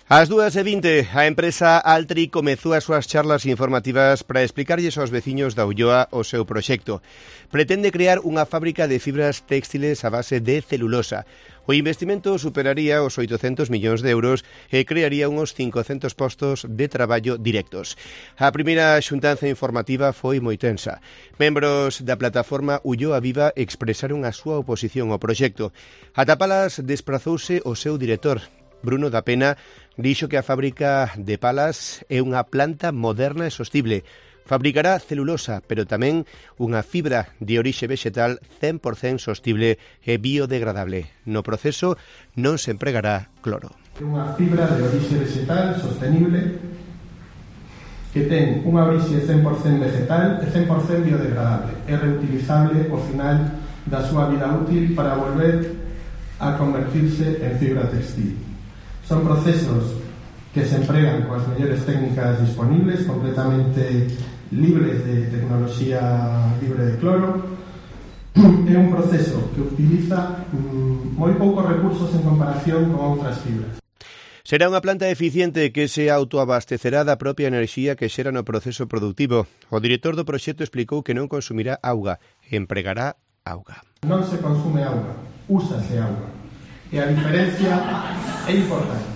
Ás 2:20, a empresa Altri comezou as súas charlas informativas para explicarlles aos veciños da Ulloa o seu proxecto. Pretende crear unha fábrica de fibras téxtiles a base de celulosa. O investimento superaría os 800 millóns de euros e crearía uns 500 postos de traballo directos. A primeira xuntanza informativa foi moi tensa. Membros da plataforma Ulloa Viva expresaron a súa oposición ao proxecto. Ata Palas desprazouse o seu director, Bruno da Pena, dixo que a fábrica de Palas é unha planta moderna e sostible. Fabricará celulosa, pero tamén unha fibra de orixe vexetal 100% sostible e biodegradable. No proceso non se empregará cloro. Unha fibra de orixe vexetal sostenible que ten unha orixe 100% vegetal e 100% biodegradable. É reutilizable ao final da súa vida útil para volver a convertirse en fibra textil. Son procesos que se empregan coas mellores técnicas disponibles, completamente libres de tecnoloxía libre de cloro. É un proceso que utiliza moi poucos recursos en comparación con outras fibras. Será unha planta eficiente que se autoabastecerá da propia enerxía que xera no proceso productivo. O director do proxecto explicou que non consumirá auga, empregará auga. Non se consume auga, úsase auga. E a diferencia é importante.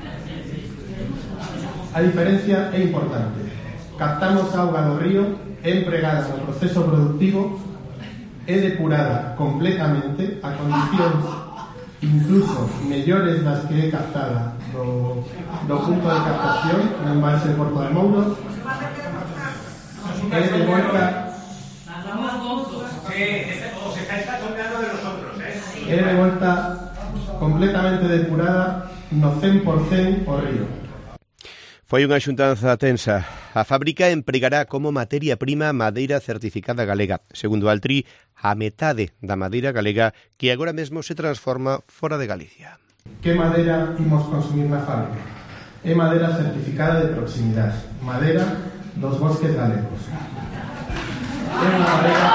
A diferencia é importante. Captamos auga do río, é empregada no proceso productivo, é depurada completamente a condicións incluso mellores das que é captada do punto de captación no embalse de Porto de Mouro. É de volta... Os estáis cachondeando de nosotros, É de volta completamente depurada no 100% o río. Foi unha xuntanza tensa. A fábrica empregará como materia prima madeira certificada galega. Segundo Altri, a metade da madeira galega que agora mesmo se transforma fora de Galicia. Que madeira imos consumir na fábrica? É madeira certificada de proximidade. Madeira dos bosques galegos. É unha madeira...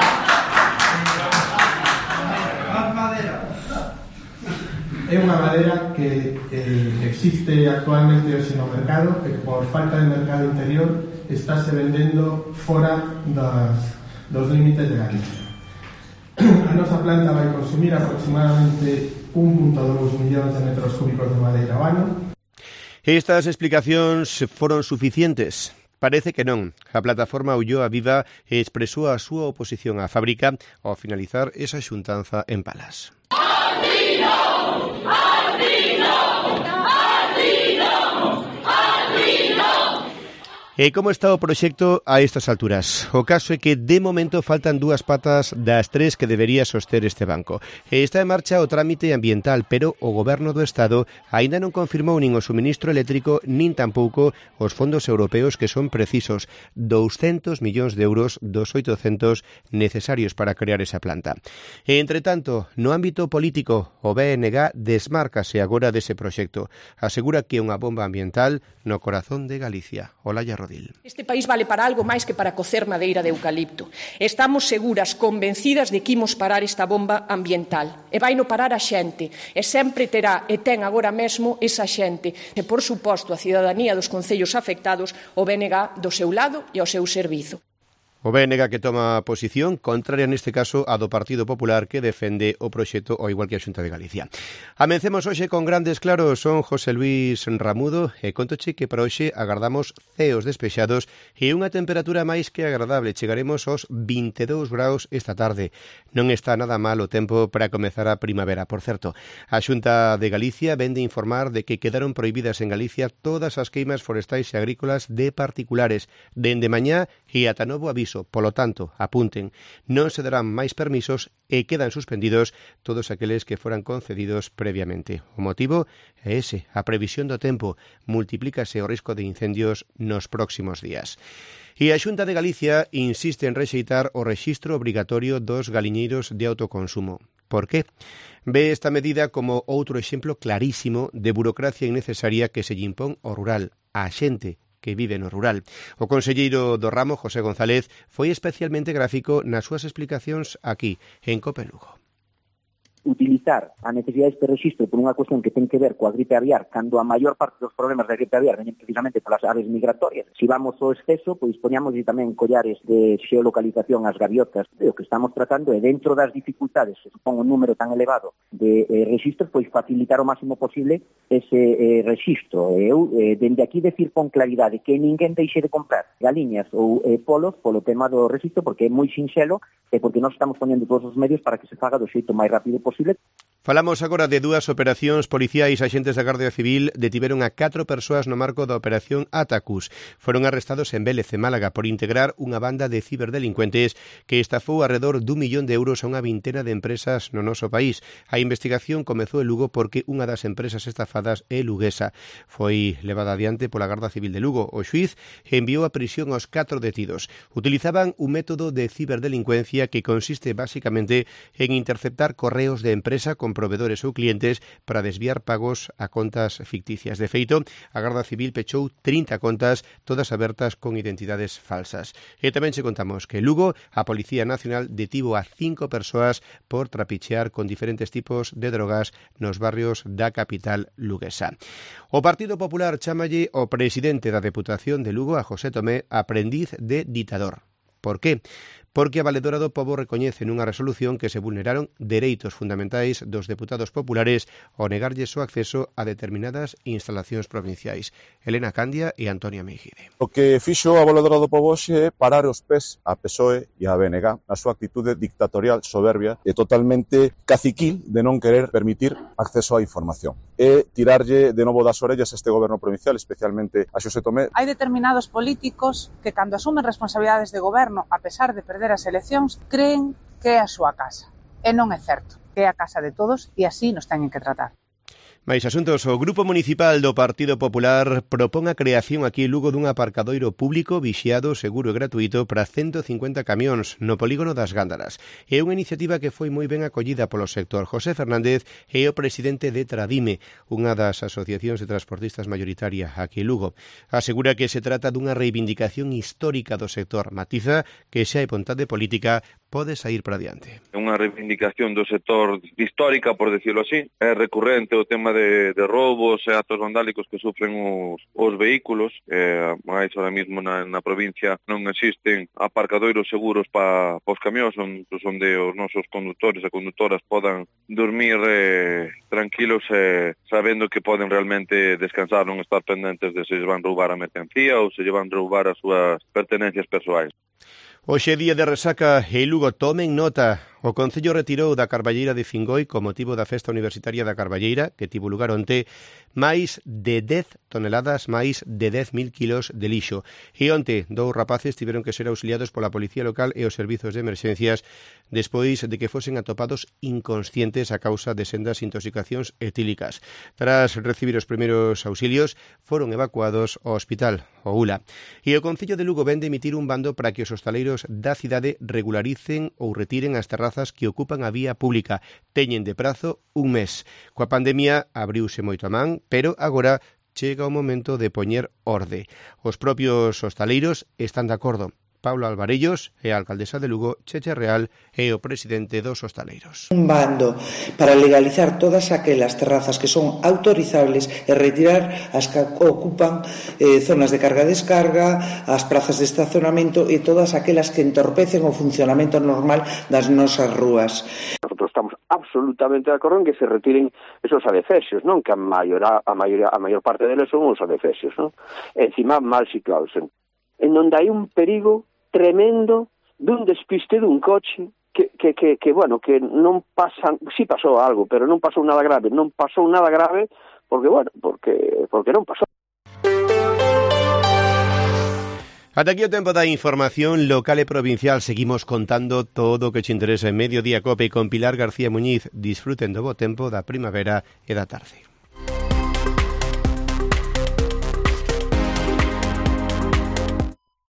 É unha madeira que existe actualmente hoxe no mercado e que por falta de mercado interior estáse vendendo fora dos límites de Galicia. A nosa planta vai consumir aproximadamente 1,2 millóns de metros cúbicos de madeira ao ano. Estas explicacións foron suficientes? Parece que non. A plataforma Ulloa Viva expresou a súa oposición á fábrica ao finalizar esa xuntanza en Palas. E como está o proxecto a estas alturas? O caso é que de momento faltan dúas patas das tres que debería soster este banco. E está en marcha o trámite ambiental, pero o Goberno do Estado aínda non confirmou nin o suministro eléctrico nin tampouco os fondos europeos que son precisos, 200 millóns de euros dos 800 necesarios para crear esa planta. E, entre tanto, no ámbito político, o BNG desmárcase agora dese proxecto. Asegura que é unha bomba ambiental no corazón de Galicia. Olaya Rodríguez. Este país vale para algo máis que para cocer madeira de eucalipto. Estamos seguras, convencidas de que imos parar esta bomba ambiental. E vai no parar a xente. E sempre terá e ten agora mesmo esa xente. E, por suposto, a cidadanía dos concellos afectados, o BNG do seu lado e ao seu servizo. O BNG que toma posición contraria neste caso a do Partido Popular que defende o proxecto ao igual que a Xunta de Galicia. Amencemos hoxe con grandes claros, son José Luis Ramudo e contoche que para hoxe agardamos ceos despexados e unha temperatura máis que agradable. Chegaremos aos 22 graus esta tarde. Non está nada mal o tempo para comezar a primavera. Por certo, a Xunta de Galicia vende informar de que quedaron prohibidas en Galicia todas as queimas forestais e agrícolas de particulares dende mañá e ata novo aviso. Polo tanto, apunten, non se darán máis permisos e quedan suspendidos todos aqueles que foran concedidos previamente. O motivo é ese, a previsión do tempo, multiplícase o risco de incendios nos próximos días. E a Xunta de Galicia insiste en rexeitar o rexistro obrigatorio dos galiñeiros de autoconsumo. Por que? Ve esta medida como outro exemplo clarísimo de burocracia innecesaria que se lle impón ao rural, á xente que vive no rural. O conselleiro do ramo, José González, foi especialmente gráfico nas súas explicacións aquí, en COPE Lugo. utilizar a necesidade deste rexistro por unha cuestión que ten que ver coa gripe aviar, cando a maior parte dos problemas da gripe aviar veñen precisamente polas aves migratorias. Se vamos ao exceso, pois poñamos tamén collares de xeolocalización ás gaviotas. O que estamos tratando é, dentro das dificultades que supón un número tan elevado de rexistros, pois facilitar o máximo posible ese rexistro. Eu, dende aquí, decir con claridade que ninguén deixe de comprar galiñas ou polos polo tema do rexistro, porque é moi sinxelo e porque nós estamos poñendo todos os medios para que se faga do xeito máis rápido posible. Falamos agora de dúas operacións policiais. Axentes da Garda Civil detiveron a 4 persoas no marco da operación Atacus. Foron arrestados en Vélez, en Málaga, por integrar unha banda de ciberdelincuentes que estafou alrededor d'1 millón de euros a unha vintena de empresas no noso país. A investigación comezou en Lugo porque unha das empresas estafadas é luguesa. Foi levada adiante pola Garda Civil de Lugo. O xuíz enviou a prisión aos 4 detidos. Utilizaban un método de ciberdelincuencia que consiste basicamente en interceptar correos de empresa con provedores ou clientes para desviar pagos a contas ficticias. De feito, a Garda Civil pechou 30 contas, todas abertas con identidades falsas. E tamén che contamos que en Lugo a Policía Nacional detivo a 5 persoas por trapichear con diferentes tipos de drogas nos barrios da capital luguesa. O Partido Popular chámalle o presidente da Deputación de Lugo, a José Tomé, aprendiz de ditador. Por qué? Porque a Valedora do Pobo recoñece nunha resolución que se vulneraron dereitos fundamentais dos deputados populares ao negarlles o acceso a determinadas instalacións provinciais. Elena Candia e Antonia Meijide. O que fixo a Valedora do Pobo é parar os pés a PSOE e a BNG na súa actitude dictatorial soberbia e totalmente caciquil de non querer permitir acceso á información. E tirarlle de novo das orellas a este goberno provincial, especialmente a Xosé Tomé. Hai determinados políticos que, cando asumen responsabilidades de goberno, a pesar de perder as eleccións, creen que é a súa casa. E non é certo. É a casa de todos e así nos teñen que tratar. Mais asuntos, o Grupo Municipal do Partido Popular propón a creación aquí en Lugo dun aparcadoiro público vixiado, seguro e gratuito para 150 camións no polígono das Gándaras. É unha iniciativa que foi moi ben acollida polo sector. José Fernández é o presidente de Tradime, unha das asociacións de transportistas mayoritaria aquí en Lugo. Asegura que se trata dunha reivindicación histórica do sector. Matiza que xa hai vontade política, pode sair para adiante. É unha reivindicación do sector histórica, por decirlo así. É recurrente o tema de roubos e actos vandálicos que sufren os vehículos. Mais ahora mismo na provincia non existen aparcadoiros seguros para os camións onde os nosos condutores e condutoras podan dormir tranquilos sabendo que poden realmente descansar, non estar pendentes de se van roubar a mercancía ou se van roubar as súas pertenencias persoais. Hoxe día de resaca e Lugo, tomen nota. O Concello retirou da Carballeira de Fingoi, con motivo da Festa Universitaria da Carballeira, que tivo lugar onte, máis de 10 toneladas, máis de 10.000 kilos de lixo. E onte, 2 rapaces tiveron que ser auxiliados pola Policía Local e os servizos de emerxencias despois de que fosen atopados inconscientes a causa de sendas intoxicacións etílicas. Tras recibir os primeiros auxilios, foron evacuados ao hospital, o ULA. E o Concello de Lugo vende emitir un bando para que os hostaleiros da cidade regularicen ou retiren as terrazas que ocupan a vía pública. Teñen de prazo un mes. Coa pandemia abriuse moito a man, pero agora chega o momento de poñer orde. Os propios hostaleiros están de acordo. Paula Alvarellos é a alcaldesa de Lugo, Cheche Real é o presidente dos hostaleiros. Un bando para legalizar todas aquelas terrazas que son autorizables e retirar as que ocupan zonas de carga-descarga, as prazas de estacionamento e todas aquelas que entorpecen o funcionamento normal das nosas rúas. Nosotros estamos absolutamente de acordo en que se retiren esos adefesios, non? Que a maior parte deles son os adefesios, non? Encima mal situados, en donde hai un perigo tremendo dun despiste dun coche que bueno, que non pasan, sí pasou algo, pero non pasou nada grave porque non pasou. Ata aquí o tempo da información local e provincial. Seguimos contando todo o que te interesa en Mediodía Cope con Pilar García Muñiz. Disfruten do bo tempo da primavera e da tarde.